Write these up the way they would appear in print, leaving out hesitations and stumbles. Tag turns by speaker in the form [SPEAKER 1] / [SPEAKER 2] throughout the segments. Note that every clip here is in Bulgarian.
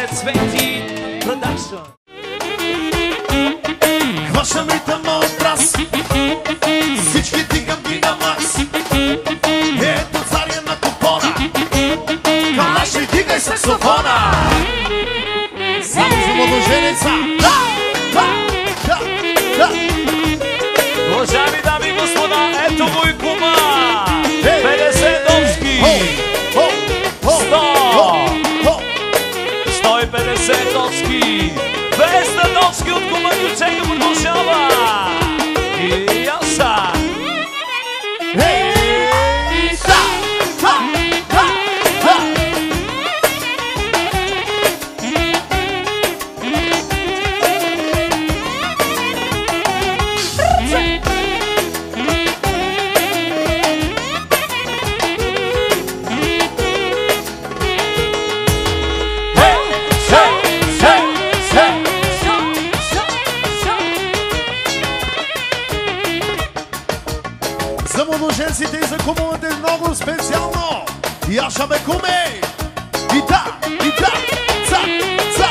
[SPEAKER 1] Planet Cвети Production.
[SPEAKER 2] Хващам ритъма от раз, всички дигам ги на макс. Ето царя на купона, калаш и дигай саксофона. Само за младоженица.
[SPEAKER 1] Уважаеми дами и господа, ето го и кума. 50 домски. 150 доски, 200 доски от кума Гючека продължава. И яса.
[SPEAKER 2] За младоженците и за кумовете много специално. Яша бе куме! И да, ца, ца!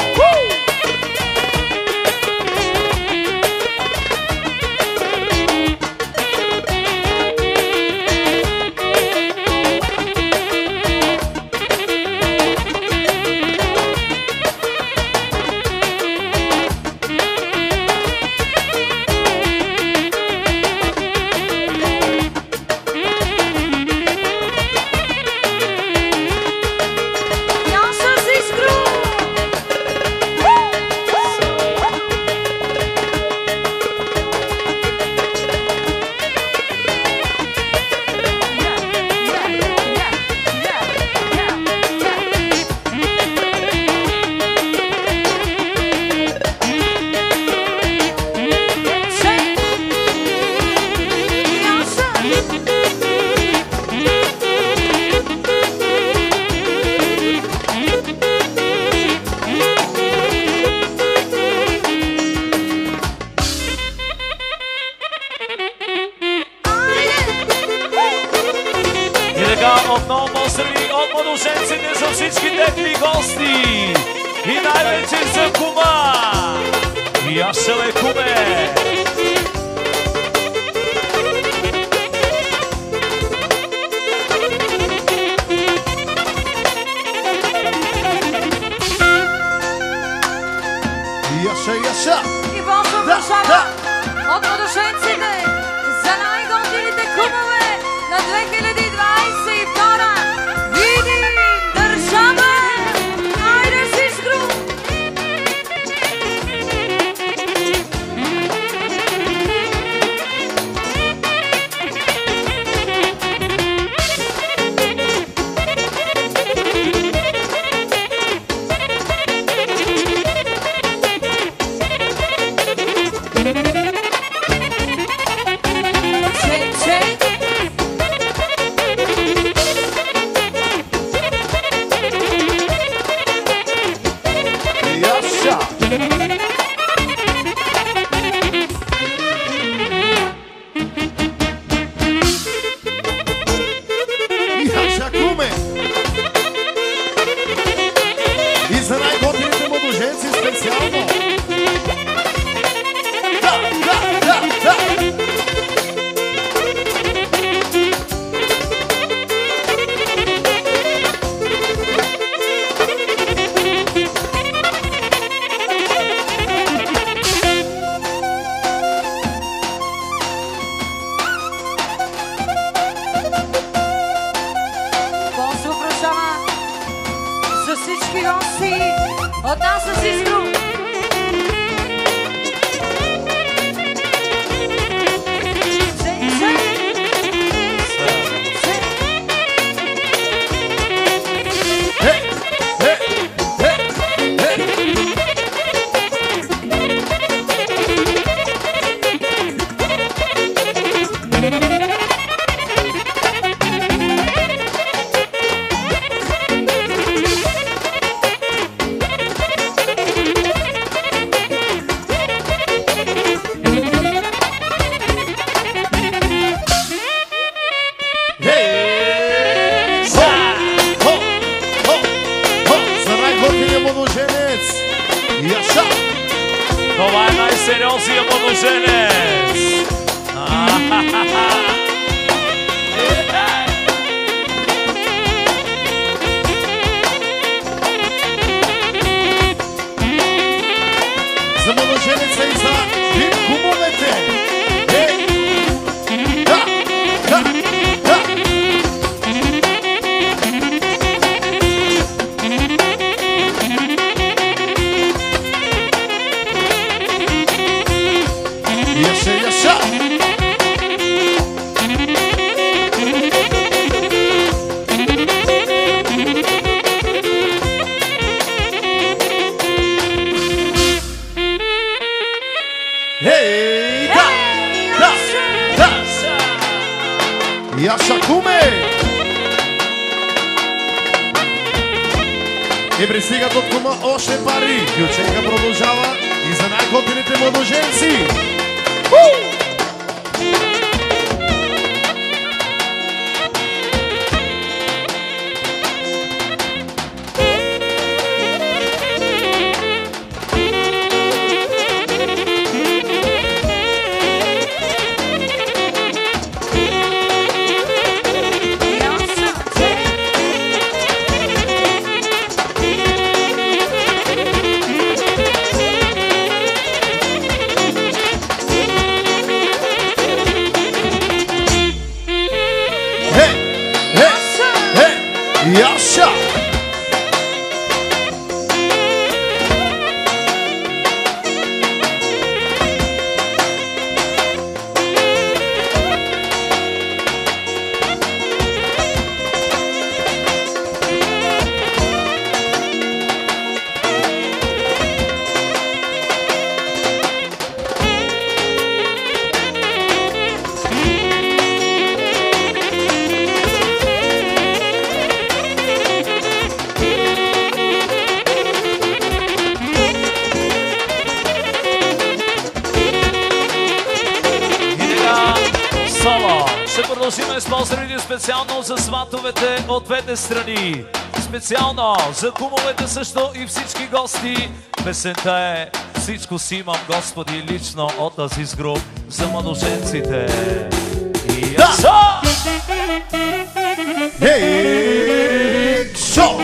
[SPEAKER 1] Отново поздрави от младоженците за всички техни гости и най-вече за кума. И аз ще бе куме.
[SPEAKER 2] Яша!
[SPEAKER 3] И Божо Варшава от младоженците за най-готините кумове на 2022 Видин държава! Айде с Искру!
[SPEAKER 2] И за най-готините младоженци специално. Да!
[SPEAKER 3] Божо Варшава за всички гости от нас с Искру!
[SPEAKER 2] За най-готиния младоженец
[SPEAKER 1] сериозния младоженец.
[SPEAKER 2] За младоженеца и за кумовете. Да, да, да. Яша. Hej, da. Яша куме. И пристигат от кума още пари. Юченка продължава и за най-готините младоженци. Яша!
[SPEAKER 1] Ще продължим с поздравите специално за сватовете от двете страни. Специално за кумовете също и всички гости. Песента е "Всичко си имам, Господи", лично от Азис Груп за младоженците. И яса!
[SPEAKER 2] Хей, шо!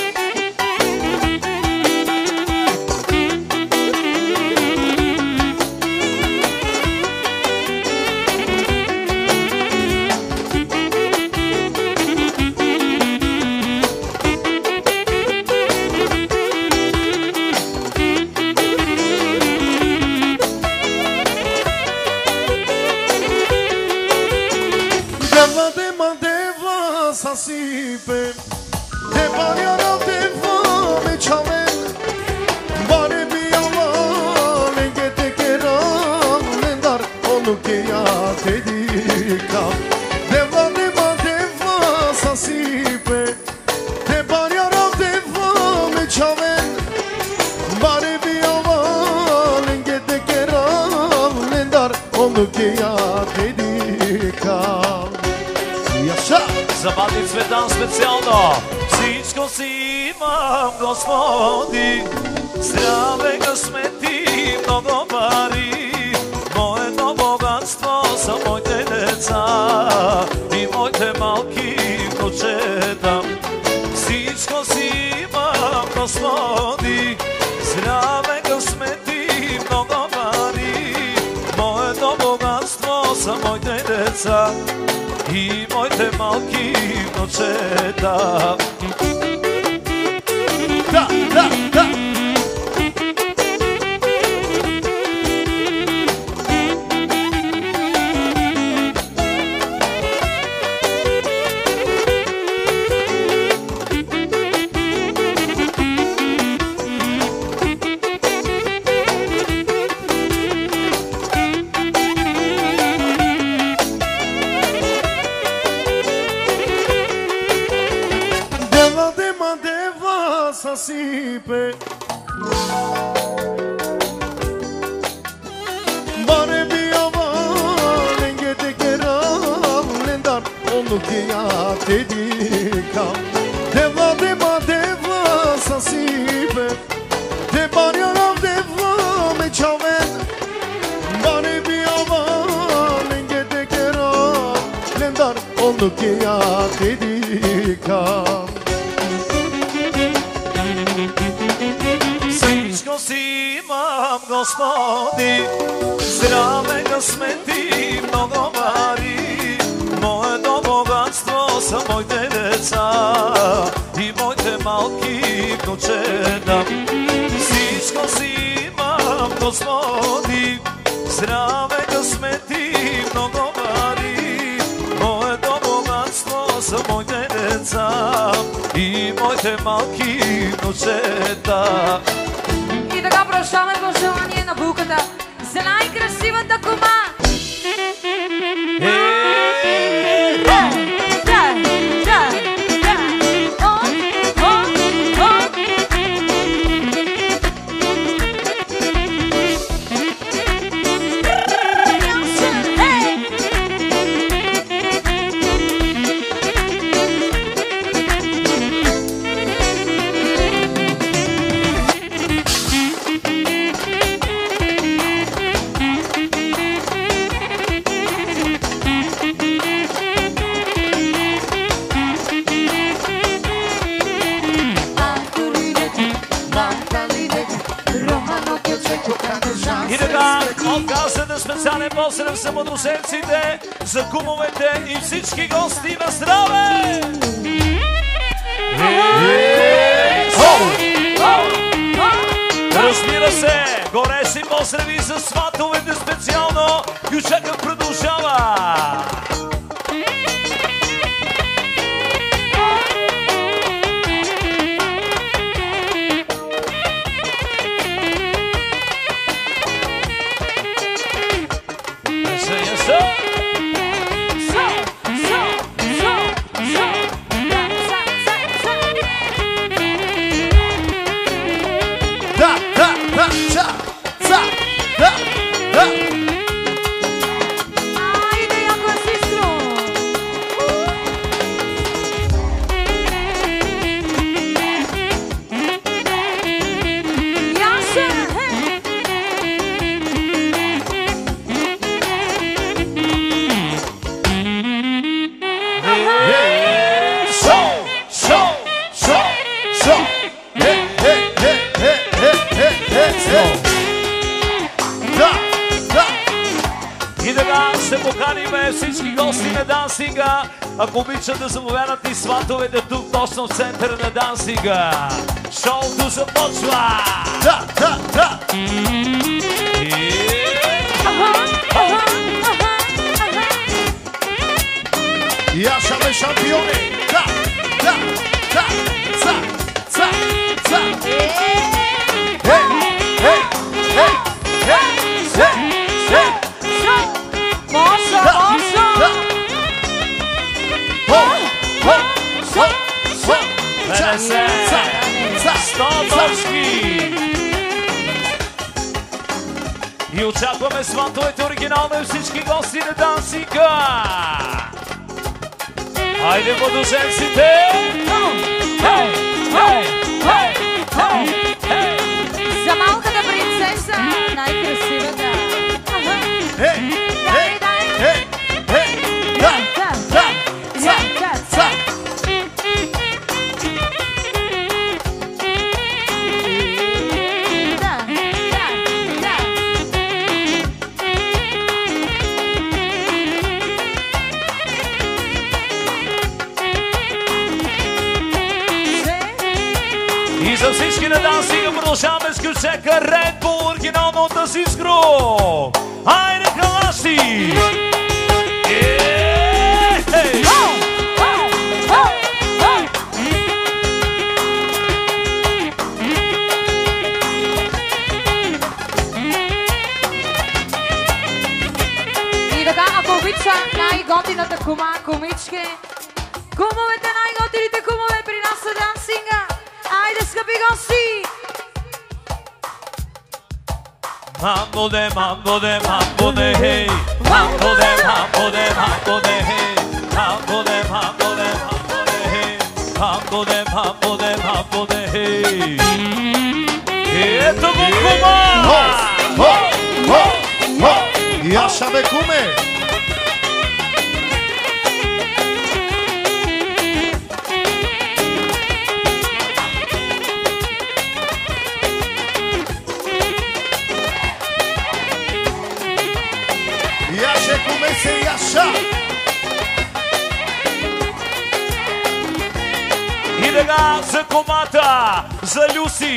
[SPEAKER 2] Sipe te pariara te fame chamen bare biyala lenge te keram lendar onu ke ya te dika deva sipe te pariara te fame chamen bare biyala lenge te keram lendar onu ke ya te dika Яша!
[SPEAKER 1] За Бати Цветан специално. Всичко си имам, Господи, здраве, късмет и много пари. Моето богатство са моите деца и моите малки внучета. Всичко си имам, Господи, здраве, късмет и много пари. Моето богатство са моите деца и моите малки внучета.
[SPEAKER 2] Да! Sipe bare biyala lenge te keram lendar onu ke ya te dika deva sasipe te pariara deva me chamen Дар олуки я дедикам.
[SPEAKER 1] Всичко си имам, Господи, здраве, късмети, много пари. Моето богатство са моите деца и моите малки внучета. Всичко си имам, Господи, здраве, късмети, много пари. Моето богатство са моите деца и моите малки внучета.
[SPEAKER 3] И така прощаваме пожелание на булката за най-красивата кума.
[SPEAKER 1] И така, от касата специален поздрав за мъдросерците, за кумовете и всички гости на здраве! Разбира се, горещи поздрави за сватовете специално. Ючакът продължава! И така ще поканиме всички гости на дансинга. Ако обичат да заповядат и сватовете тук, точно в центъра на дансинга. Шоуто започва!
[SPEAKER 2] Я шаме шампиони!
[SPEAKER 1] И очакваме сватовете оригинално и всички гости на дансинга! Хайде, младоженците!
[SPEAKER 3] За малката принцеса, най-красивата.
[SPEAKER 1] И за всички на дансинга продължаваме с кючека Red Bull, оригинално от Assis Group. Хайде, калаши!
[SPEAKER 3] И така, ако обича най-готината кума, кумички, кумовете, най-готините кумове при нас са дансинга. Айде, скъпи гости!
[SPEAKER 1] Mambo de, hey. Mambo de, hey. Mambo de, hey. Mambo de, hey. Ето го кума!
[SPEAKER 2] Я шаме куме!
[SPEAKER 1] сега за комата, за Люси.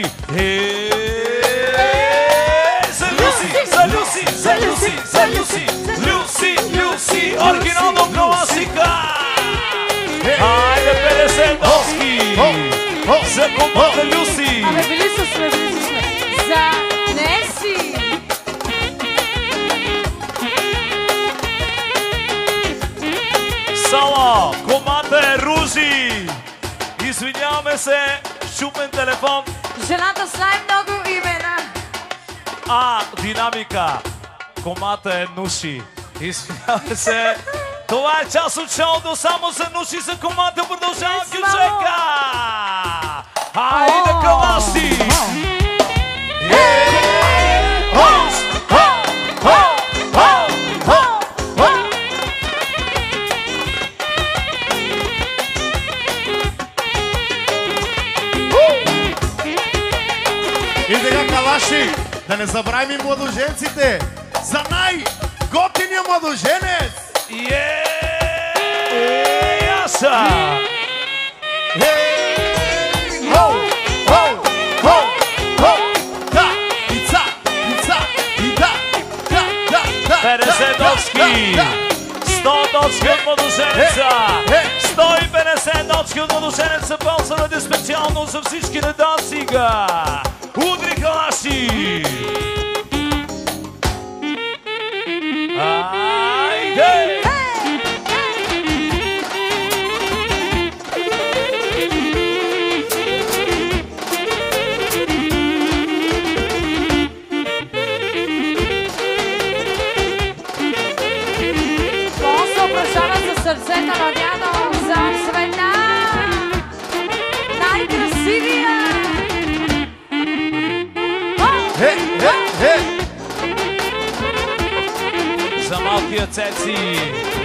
[SPEAKER 1] За Люси, за Люси, за Люси, за Люси. Люси, Люси, оригинално класика. Хайде 50 носки за комата Люси.
[SPEAKER 3] Абе, били сме. За Неси.
[SPEAKER 1] Сала, комата е Ружи. Извиняваме се, шумен телефон.
[SPEAKER 3] Жената с най-много имена.
[SPEAKER 1] Динамика. Комата е Нуши. Извиняваме се. Това е част от шоуто само за Нуши, за комата. Продължава Кючека. Хайде Калаши.
[SPEAKER 2] И сега Калаши, да не забравим и младоженците. За най-готиния младоженец.
[SPEAKER 1] Яса!
[SPEAKER 2] Да, ица, и да.
[SPEAKER 1] 50 точки! 100 точки от младоженеца! 150 точки от младоженеца, полза ради специално за всички на Дансинга! Удри Калаши! Айде!
[SPEAKER 3] Сърцето на дядо за света, най-красивия.
[SPEAKER 1] За малкия Цеци.